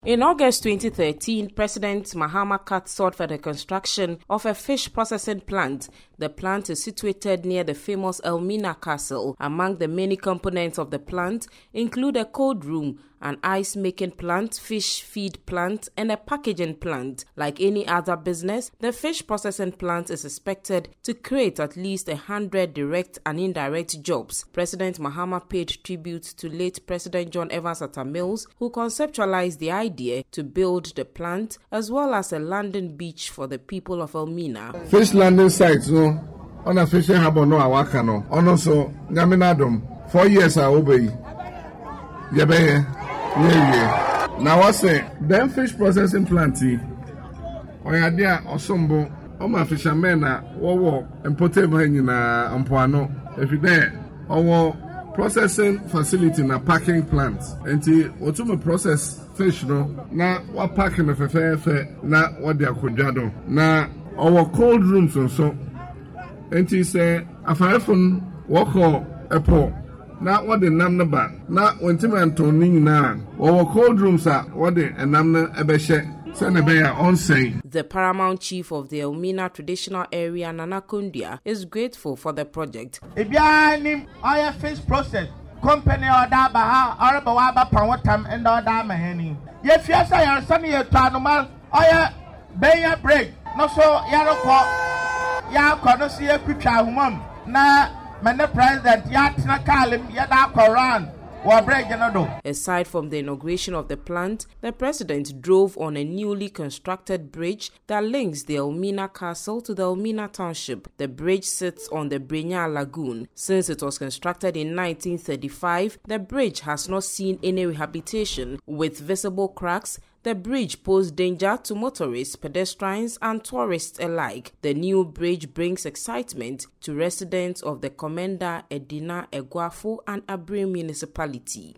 In August 2013, President Mahama sought for the construction of a fish processing plant. The plant is situated near the famous Elmina Castle. Among the many components of the plant include a cold room, an ice-making plant, fish feed plant, and a packaging plant. Like any other business, the fish processing plant is expected to create at least 100 direct and indirect jobs. President Mahama paid tribute to late President John Evans Atta Mills, who conceptualized the idea to build the plant as well as a landing beach for the people of Elmina. Fish landing sites, no, on a fishing harbor, no, awaka no, on also Naminadum. 4 years I obey. Yeah. Now I say, them fish processing plant, Oyadia or Sombo, my fishermen are and potable in Ampuano. If you there, our processing facility na packing plant. And what to process fish no, na what packing of a fair, na what they are kujado. Na our cold rooms also. And he say, a phone walk a po. Na what the namna ba na wentime antoning na our cold rooms are what the namna ebeshe senebeya on say. The paramount chief of the Elmina traditional area, Nana Kundia, is grateful for the project. Ebianim oil fish process company or da baha or bawaba pawatam and or da maheni. Ye fiasa ya sunny tanumal oil beya break no so yaroko ya konosi e kucha humam na Many President Yatina Kalim Yada Koran. Aside from the inauguration of the plant, the president drove on a newly constructed bridge that links the Elmina Castle to the Elmina Township. The bridge sits on the Brenya Lagoon. Since it was constructed in 1935, the bridge has not seen any rehabilitation. With visible cracks, the bridge poses danger to motorists, pedestrians, and tourists alike. The new bridge brings excitement to residents of the Komenda, Edina, Eguafu, and Abrim municipality.